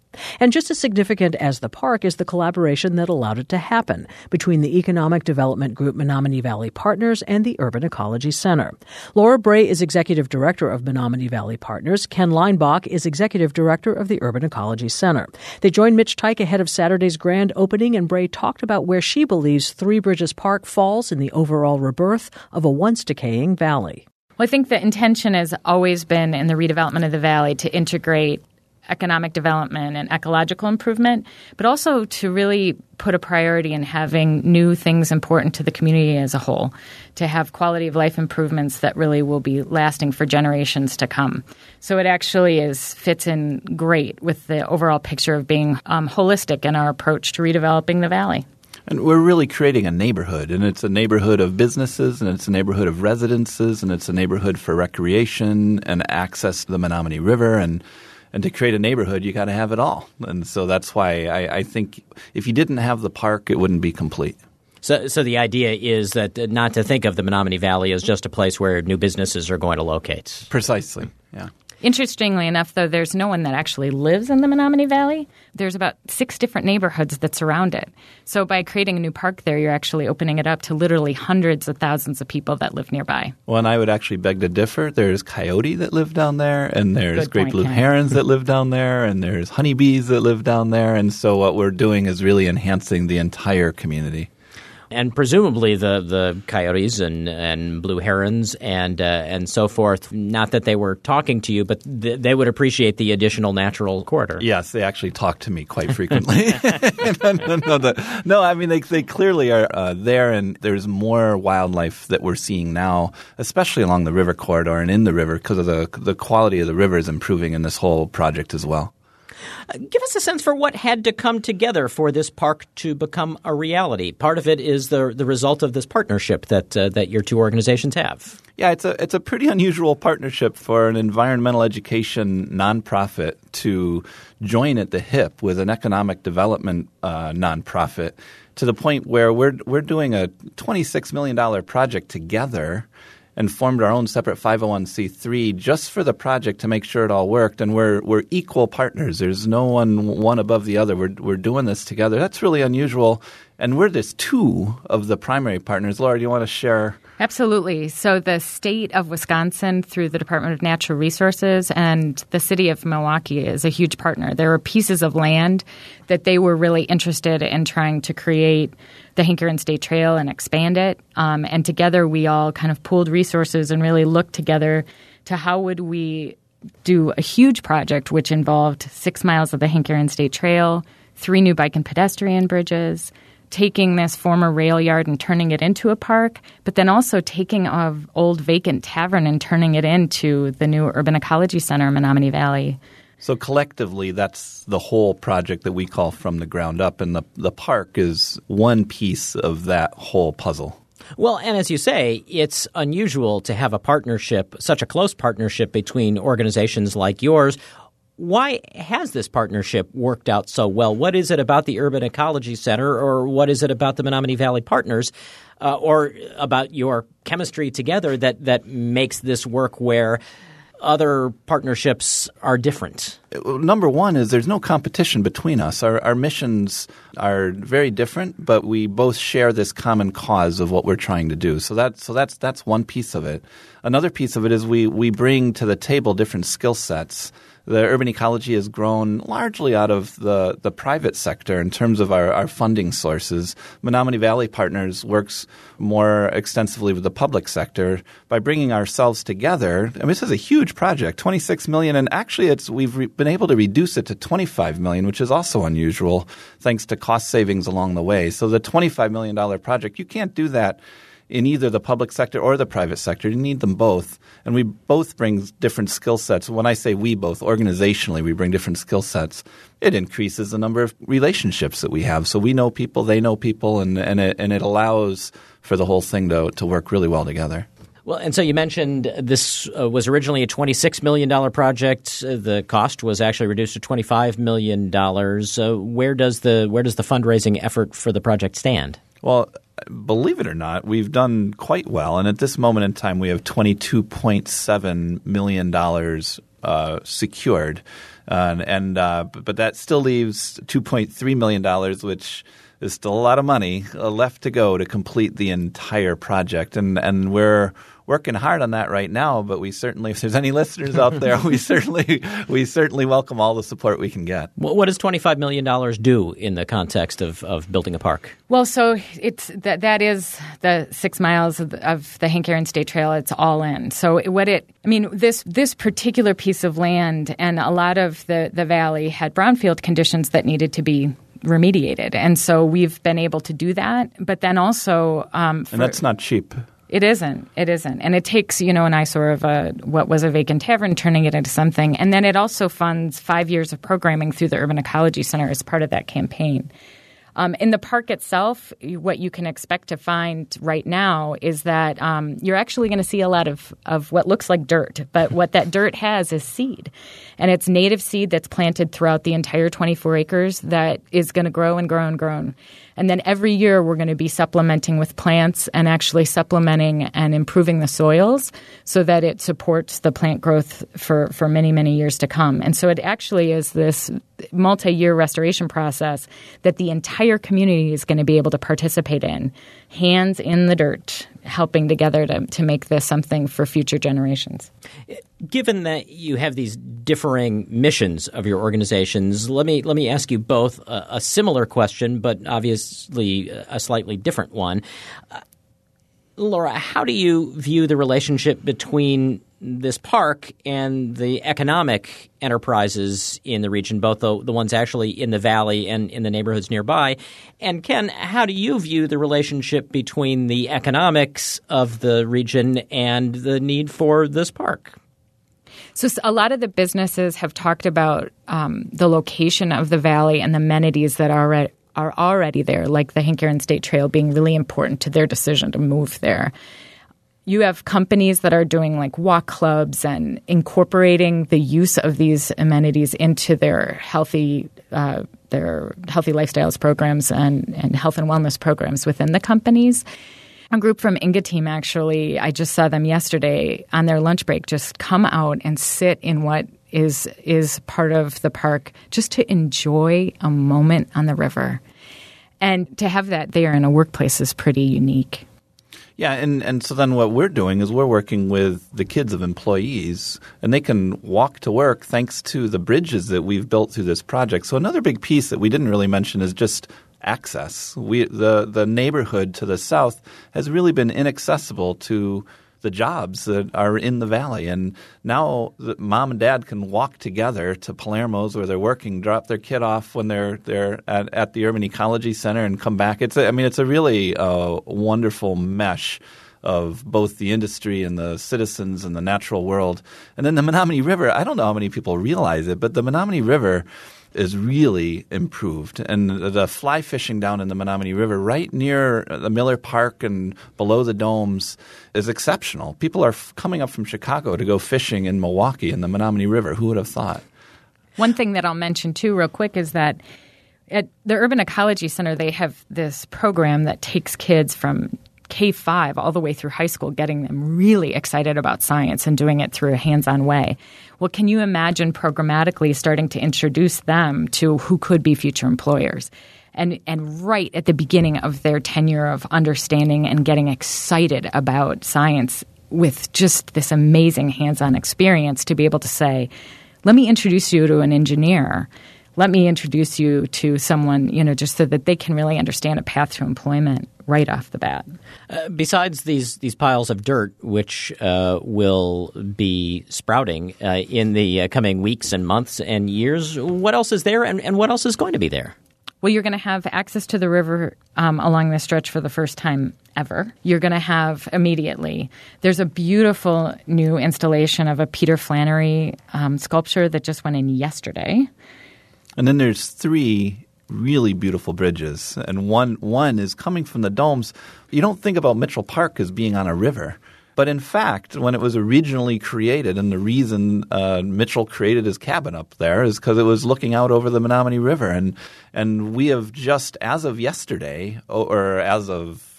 A: And just as significant as the park is the collaboration that allowed it to happen between the economic development group Menominee Valley Partners and the Urban Ecology Center. Laura Bray is executive director of Menominee Valley Partners. Ken Leinbach is executive director of the Urban Ecology Center. They joined Mitch Teich ahead of Saturday's grand opening, and Bray talked about where she believes Three Bridges Park falls in the overall rebirth of a once decaying valley.
H: Well, I think the intention has always been in the redevelopment of the valley to integrate economic development and ecological improvement, but also to really put a priority in having new things important to the community as a whole, to have quality of life improvements that really will be lasting for generations to come. So it actually is fits in great with the overall picture of being um, holistic in our approach to redeveloping the valley.
C: And we're really creating a neighborhood, and it's a neighborhood of businesses, and it's a neighborhood of residences, and it's a neighborhood for recreation and access to the Menominee River. And And to create a neighborhood, you got to have it all. And so that's why I, I think if you didn't have the park, it wouldn't be complete.
E: So, so the idea is that not to think of the Menominee Valley as just a place where new businesses are going to locate.
C: Precisely, yeah.
H: Interestingly enough, though, there's no one that actually lives in the Menominee Valley. There's about six different neighborhoods that surround it. So by creating a new park there, you're actually opening it up to literally hundreds of thousands of people that live nearby.
C: Well, and I would actually beg to differ. There's coyote that live down there, and there's
H: Good
C: great
H: point,
C: blue
H: Ken.
C: herons that live down there, and there's honeybees that live down there. And so what we're doing is really enhancing the entire community.
E: And presumably the, the coyotes and, and blue herons and uh, and so forth, not that they were talking to you, but th- they would appreciate the additional natural corridor.
C: Yes, they actually talk to me quite frequently. no, no, no, the, no, I mean, they, they clearly are uh, there, and there's more wildlife that we're seeing now, especially along the river corridor and in the river, because of the, the quality of the river is improving in this whole project as well.
E: Give us a sense for what had to come together for this park to become a reality. Part of it is the the result of this partnership that uh, that your two organizations have.
C: Yeah, it's a it's a pretty unusual partnership for an environmental education nonprofit to join at the hip with an economic development uh, nonprofit, to the point where we're we're doing a twenty-six million dollars project together and formed our own separate five oh one c three just for the project to make sure it all worked. And we're we're equal partners. There's no one one above the other. We're we're doing this together. That's really unusual. And we're just two of the primary partners. Laura, do you want to share?
H: Absolutely. So the state of Wisconsin, through the Department of Natural Resources, and the city of Milwaukee is a huge partner. There were pieces of land that they were really interested in trying to create the Hinkeren State Trail and expand it. Um, and together we all kind of pooled resources and really looked together to how would we do a huge project which involved six miles of the Hinkeren State Trail, three new bike and pedestrian bridges, taking this former rail yard and turning it into a park, but then also taking an old vacant tavern and turning it into the new Urban Ecology Center in Menominee Valley.
C: So collectively, that's the whole project that we call From the Ground Up, and the, the park is one piece of that whole puzzle.
E: Well, and as you say, it's unusual to have a partnership, such a close partnership between organizations like yours. Why has this partnership worked out so well? What is it about the Urban Ecology Center, or what is it about the Menominee Valley Partners, uh, or about your chemistry together that, that makes this work where other partnerships are different?
C: Number one is there's no competition between us. Our, our missions are very different, but we both share this common cause of what we're trying to do. So that so that's that's one piece of it. Another piece of it is we we bring to the table different skill sets. The urban ecology has grown largely out of the, the private sector in terms of our, our funding sources. Menominee Valley Partners works more extensively with the public sector by bringing ourselves together. I mean, this is a huge project, twenty-six million dollars, and actually it's we've re- been able to reduce it to twenty-five million dollars, which is also unusual thanks to cost savings along the way. So the twenty-five million dollars project, you can't do that in either the public sector or the private sector. You need them both. And we both bring different skill sets. When I say we both, organizationally, we bring different skill sets. It increases the number of relationships that we have. So we know people, they know people, and, and, it, and it allows for the whole thing to, to work really well together.
E: Well, and so you mentioned this uh, was originally a twenty-six million dollars project. Uh, the cost was actually reduced to twenty-five million dollars. Uh, where does the where does the fundraising effort for the project stand?
C: Well, believe it or not, we've done quite well. And at this moment in time, we have twenty-two point seven million dollars uh, secured. Uh, and uh, but that still leaves two point three million dollars, which is still a lot of money uh, left to go to complete the entire project. And and we're working hard on that right now, but we certainly, if there's any listeners out there, we certainly we certainly welcome all the support we can get.
E: What does twenty-five million dollars do in the context of, of building a park?
H: Well, so it's that that is the six miles of the, of the Hank Aaron State Trail. It's all in. So what it, I mean, this this particular piece of land and a lot of the, the valley had brownfield conditions that needed to be remediated. And so we've been able to do that. But then also um, –
C: And that's not cheap.
H: It isn't. It isn't. And it takes, you know, an eyesore of a, what was a vacant tavern, turning it into something. And then it also funds five years of programming through the Urban Ecology Center as part of that campaign. Um, in the park itself, what you can expect to find right now is that um, you're actually going to see a lot of, of what looks like dirt. But what that dirt has is seed. And it's native seed that's planted throughout the entire twenty-four acres that is going to grow and grow and grow. And then every year we're going to be supplementing with plants and actually supplementing and improving the soils so that it supports the plant growth for, for many, many years to come. And so it actually is this multi-year restoration process that the entire community is going to be able to participate in, hands in the dirt, helping together to, to make this something for future generations.
E: Given that you have these differing missions of your organizations, let me let me ask you both a, a similar question, but obviously a slightly different one. Uh, Laura, how do you view the relationship between this park and the economic enterprises in the region, both the, the ones actually in the valley and in the neighborhoods nearby? And Ken, how do you view the relationship between the economics of the region and the need for this park?
H: So a lot of the businesses have talked about um, the location of the valley and the amenities that are already, are already there, like the Hank Aaron State Trail being really important to their decision to move there. You have companies that are doing like walk clubs and incorporating the use of these amenities into their healthy uh, their healthy lifestyles programs and, and health and wellness programs within the companies. A group from Inga Team, actually, I just saw them yesterday on their lunch break just come out and sit in what is is part of the park just to enjoy a moment on the river. And to have that there in a workplace is pretty unique.
C: Yeah, and, and so then what we're doing is we're working with the kids of employees, and they can walk to work thanks to the bridges that we've built through this project. So another big piece that we didn't really mention is just access. We the the neighborhood to the south has really been inaccessible to the jobs that are in the valley, and now the mom and dad can walk together to Palermo's where they're working, drop their kid off when they're they're at, at the Urban Ecology Center, and come back. It's a, I mean it's a really uh, wonderful mesh of both the industry and the citizens and the natural world. And then the Menominee River, I don't know how many people realize it, but the Menominee River is really improved. And the fly fishing down in the Menominee River right near the Miller Park and below the domes is exceptional. People are f- coming up from Chicago to go fishing in Milwaukee in the Menominee River. Who would have thought?
H: One thing that I'll mention too real quick is that at the Urban Ecology Center, they have this program that takes kids from K five all the way through high school, getting them really excited about science and doing it through a hands-on way. Well, can you imagine programmatically starting to introduce them to who could be future employers? And and right at the beginning of their tenure of understanding and getting excited about science with just this amazing hands-on experience to be able to say, let me introduce you to an engineer. Let me introduce you to someone, you know, just so that they can really understand a path to employment right off the bat.
E: Uh, besides these these piles of dirt, which uh, will be sprouting uh, in the uh, coming weeks and months and years, what else is there, and, and what else is going to be there?
H: Well, you're going to have access to the river um, along this stretch for the first time ever. You're going to have immediately. There's a beautiful new installation of a Peter Flannery um, sculpture that just went in yesterday.
C: And then there's three really beautiful bridges, and one one is coming from the domes. You don't think about Mitchell Park as being on a river, but in fact, when it was originally created, and the reason uh, Mitchell created his cabin up there is because it was looking out over the Menominee River, and and we have just, as of yesterday, or as of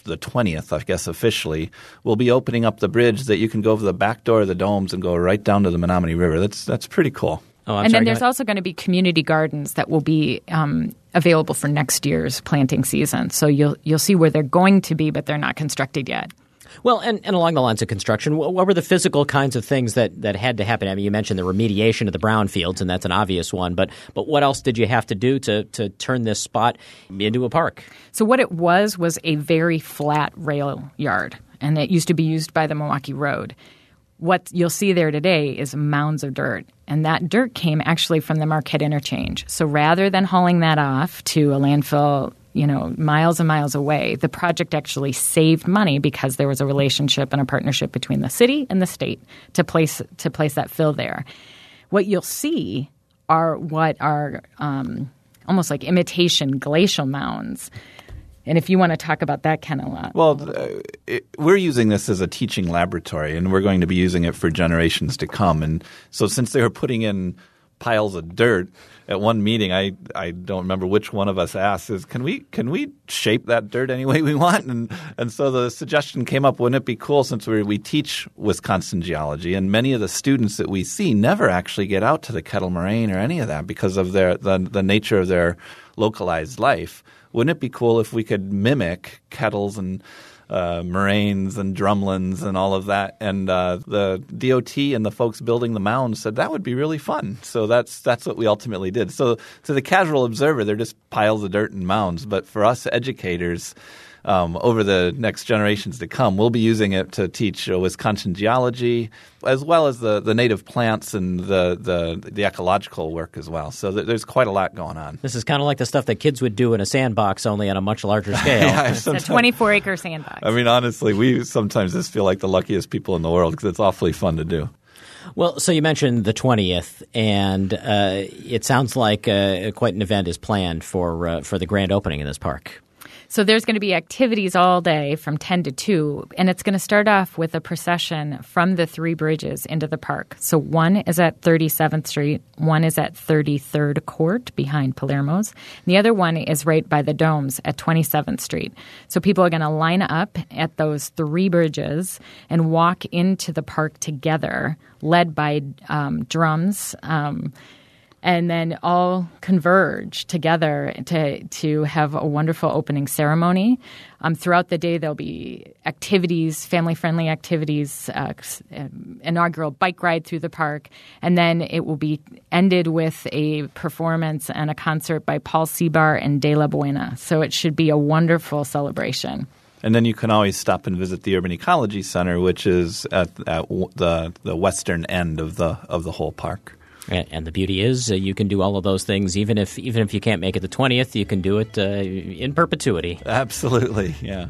C: the twentieth, I guess officially, we'll be opening up the bridge that you can go over the back door of the domes and go right down to the Menominee River. That's that's pretty cool.
E: Oh, I'm
H: and
E: sorry,
H: then there's
E: go
H: also going to be community gardens that will be um, available for next year's planting season. So you'll you'll see where they're going to be, but they're not constructed yet.
E: Well, and, and along the lines of construction, what, what were the physical kinds of things that, that had to happen? I mean, you mentioned the remediation of the brownfields, and that's an obvious one. But but what else did you have to do to, to turn this spot into a park?
H: So what it was was a very flat rail yard, and it used to be used by the Milwaukee Road. What you'll see there today is mounds of dirt, and that dirt came actually from the Marquette Interchange. So rather than hauling that off to a landfill, you know, miles and miles away, the project actually saved money because there was a relationship and a partnership between the city and the state to place to place that fill there. What you'll see are what are um, almost like imitation glacial mounds. And if you want to talk about that kind of lot.
C: Well, uh, it, we're using this as a teaching laboratory, and we're going to be using it for generations to come. And so since they were putting in piles of dirt at one meeting, I, I don't remember which one of us asked, is can we can we shape that dirt any way we want? And and so the suggestion came up, wouldn't it be cool, since we we teach Wisconsin geology, and many of the students that we see never actually get out to the Kettle Moraine or any of that because of their the, the nature of their localized life. Wouldn't it be cool if we could mimic kettles and uh, moraines and drumlins and all of that? And uh, the D O T and the folks building the mounds said that would be really fun. So that's that's what we ultimately did. So to the casual observer, they're just piles of dirt and mounds. But for us educators, um, over the next generations to come, we'll be using it to teach uh, Wisconsin geology, as well as the, the native plants and the, the the ecological work as well. So th- there's quite a lot going on.
E: This is kind of like the stuff that kids would do in a sandbox, only on a much larger scale.
C: Yeah,
H: It's a twenty-four acre sandbox.
C: I mean, honestly, we sometimes just feel like the luckiest people in the world because it's awfully fun to do.
E: Well, so you mentioned the twentieth, and uh, it sounds like uh, quite an event is planned for uh, for the grand opening in this park.
H: So there's going to be activities all day from ten to two, and it's going to start off with a procession from the three bridges into the park. So one is at thirty-seventh Street, one is at thirty-third Court behind Palermo's, and the other one is right by the domes at twenty-seventh Street. So people are going to line up at those three bridges and walk into the park together, led by um, drums, um and then all converge together to to have a wonderful opening ceremony. Um, throughout the day, there'll be activities, family-friendly activities, uh, inaugural bike ride through the park, and then it will be ended with a performance and a concert by Paul Seabar and De La Buena. So it should be a wonderful celebration.
C: And then you can always stop and visit the Urban Ecology Center, which is at, at the the western end of the of the whole park.
E: And the beauty is uh, you can do all of those things even if even if you can't make it the twentieth, you can do it uh, in perpetuity.
C: Absolutely, yeah.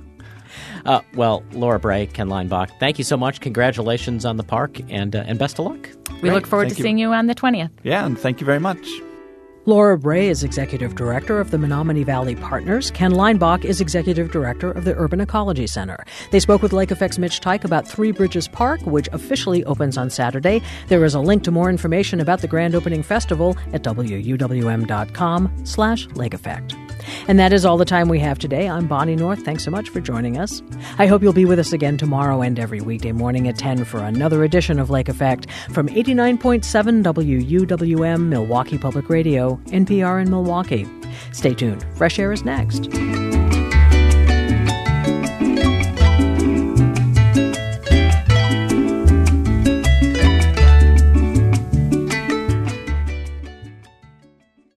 E: Uh, well, Laura Bray, Ken Leinbach, thank you so much. Congratulations on the park, and uh, and best of luck.
H: We
C: Great.
H: look forward
C: Thank
H: to
C: you.
H: seeing you on the twentieth.
C: Yeah, and thank you very much.
A: Laura Bray is Executive Director of the Menominee Valley Partners. Ken Leinbach is Executive Director of the Urban Ecology Center. They spoke with Lake Effect's Mitch Teich about Three Bridges Park, which officially opens on Saturday. There is a link to more information about the grand opening festival at W U W M dot com slash Lake Effect. And that is all the time we have today. I'm Bonnie North. Thanks so much for joining us. I hope you'll be with us again tomorrow and every weekday morning at ten for another edition of Lake Effect from eighty-nine point seven W U W M Milwaukee Public Radio, N P R in Milwaukee. Stay tuned. Fresh Air is next.